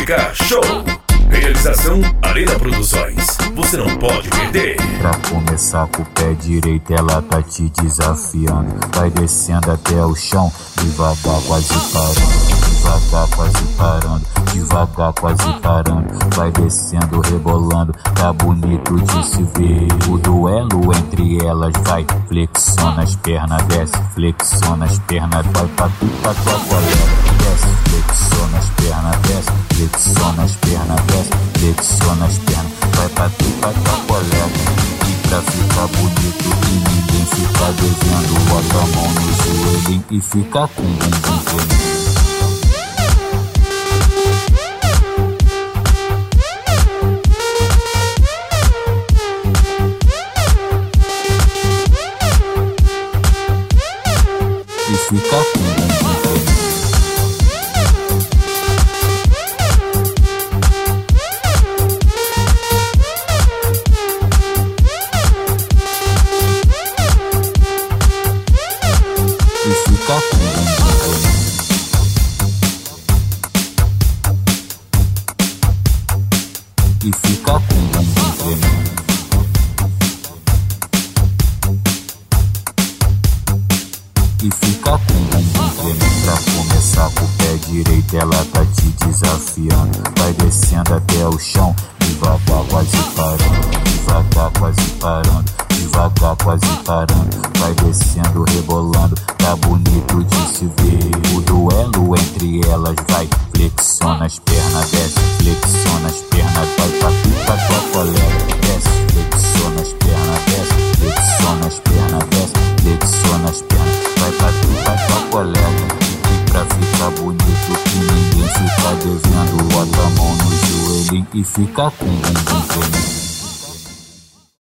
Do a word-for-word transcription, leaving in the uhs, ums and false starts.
Música Show. Realização Arena Produções. Você não pode perder. Pra começar com o pé direito, ela tá te desafiando. Vai descendo até o chão, devagar quase parando. Devagar quase parando, devagar quase parando. Vai descendo, rebolando, tá bonito de se ver. O duelo entre elas vai. Flexiona as pernas, desce, flexiona as pernas. Vai pra tu, pra tua colega. Desce, flexiona as pernas, desce, flexiona as pernas, desce, flexiona as pernas. Vai pra tu, pra tua colega. E pra ficar bonito e ninguém fica devendo, bota a mão no joelho e fica com o bumbum tremendo. E fica com o bumbum tremendo. E fica com o bumbum tremendo. E fica com o bumbum tremendo. E fica com o bumbum tremendo. Pra começar com o pé direito, ela tá te desafiando. Vai descendo até o chão, devagar quase parando. Devagar quase parando, devagar quase parando. Vai descendo, rebolando, tá bonito de se ver. O duelo entre elas vai. Flexiona as pernas, desce, flexiona as pernas. Vai pra tu, pra tua colega. Desce, flexiona as pernas, desce, flexiona as pernas, desce, flexiona as pernas. Vai pra tu, pra tua colega. E pra ficar bonito e ninguém fica devendo, bota a mão no joelho e fica com o bumbum tremendo.